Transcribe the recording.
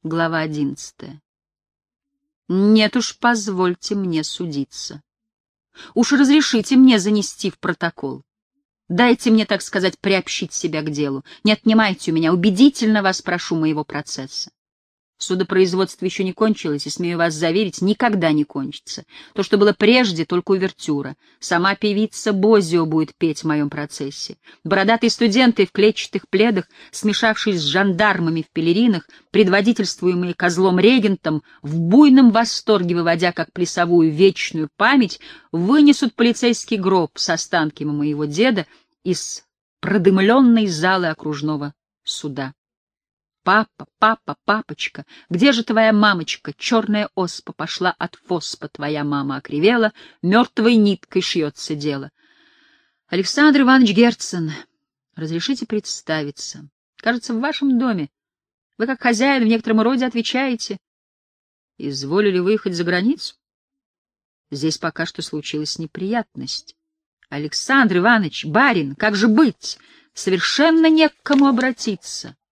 Глава 11. Нет уж, позвольте мне судиться. Уж разрешите мне занести в протокол. Дайте мне, так сказать, приобщить себя к делу. Не отнимайте у меня, убедительно вас прошу, моего процесса. Судопроизводство еще не кончилось, и, смею вас заверить, никогда не кончится. То, что было прежде, только увертюра. Сама певица Бозио будет петь в моем процессе. Бородатые студенты в клетчатых пледах, смешавшись с жандармами в пелеринах, предводительствуемые козлом-регентом, в буйном восторге выводя как плясовую вечную память, вынесут полицейский гроб с останками моего деда из продымленной залы окружного суда. Папа, папа, папочка, где же твоя мамочка? Черная оспа пошла от фоспа, твоя мама окривела, мертвой ниткой шьется дело. Александр Иванович Герцен, разрешите представиться. Кажется, в вашем доме. Вы, как хозяин, в некотором роде отвечаете. Изволили выехать за границу? Здесь пока что случилась неприятность. Александр Иванович, барин, как же быть? Совершенно не к кому обратиться.